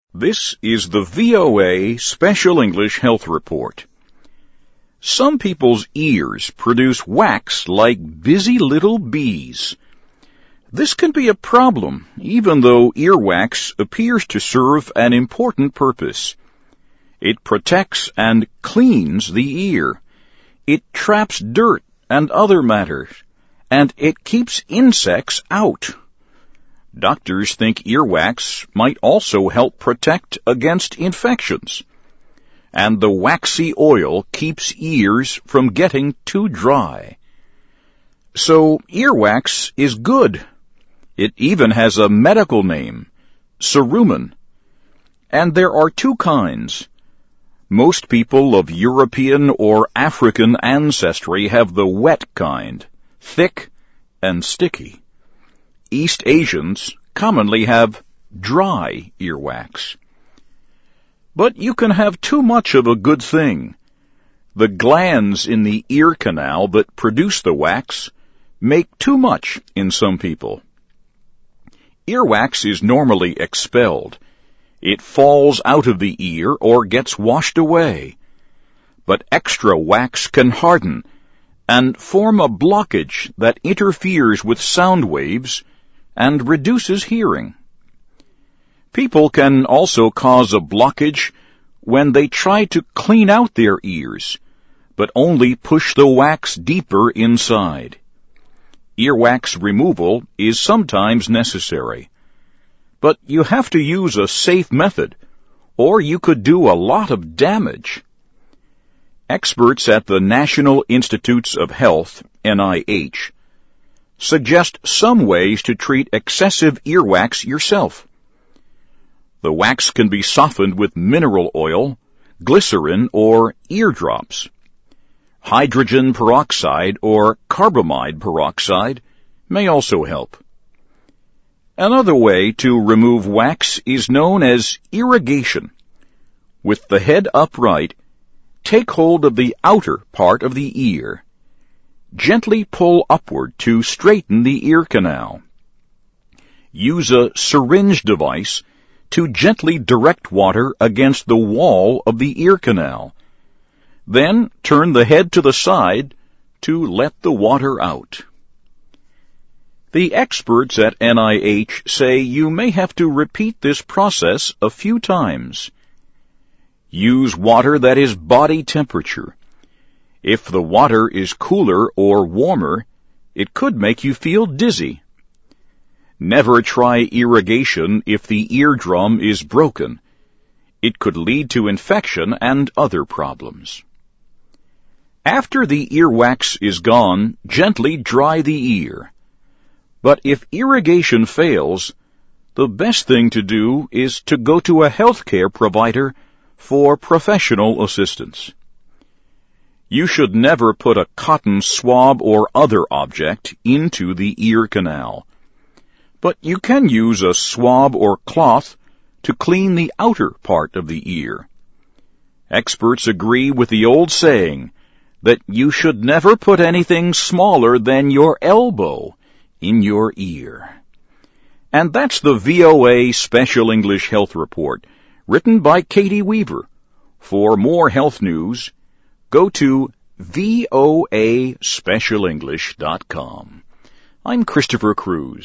This is the VOA Special English Health Report. Some people's ears produce wax like busy little bees. This can be a problem, even though earwax appears to serve an important purpose. It protects and cleans the ear. It traps dirt and other matters, and it keeps insects out. Doctors think earwax might also help protect against infections. And the waxy oil keeps ears from getting too dry. So earwax is good. It even has a medical name, cerumen. And there are two kinds. Most people of European or African ancestry have the wet kind, thick and sticky. East Asians commonly have dry earwax. But you can have too much of a good thing. The glands in the ear canal that produce the wax make too much in some people. Earwax is normally expelled. It falls out of the ear or gets washed away. But extra wax can harden and form a blockage that interferes with sound waves and reduces hearing. People can also cause a blockage when they try to clean out their ears, but only push the wax deeper inside. Earwax removal is sometimes necessary, but you have to use a safe method, or you could do a lot of damage. Experts at the National Institutes of Health, NIH, suggest some ways to treat excessive earwax yourself. The wax can be softened with mineral oil, glycerin, or eardrops. Hydrogen peroxide or carbamide peroxide may also help. Another way to remove wax is known as irrigation. With the head upright, take hold of the outer part of the ear. Gently pull upward to straighten the ear canal. Use a syringe device to gently direct water against the wall of the ear canal. Then turn the head to the side to let the water out. The experts at NIH say you may have to repeat this process a few times. Use water that is body temperature. If the water is cooler or warmer, it could make you feel dizzy. Never try irrigation if the eardrum is broken. It could lead to infection and other problems. After the earwax is gone, gently dry the ear. But if irrigation fails, the best thing to do is to go to a healthcare provider for professional assistance. You should never put a cotton swab or other object into the ear canal. But you can use a swab or cloth to clean the outer part of the ear. Experts agree with the old saying that you should never put anything smaller than your elbow in your ear. And that's the VOA Special English Health Report, written by Katie Weaver. For more health news, go to voaspecialenglish.com. I'm Christopher Cruz.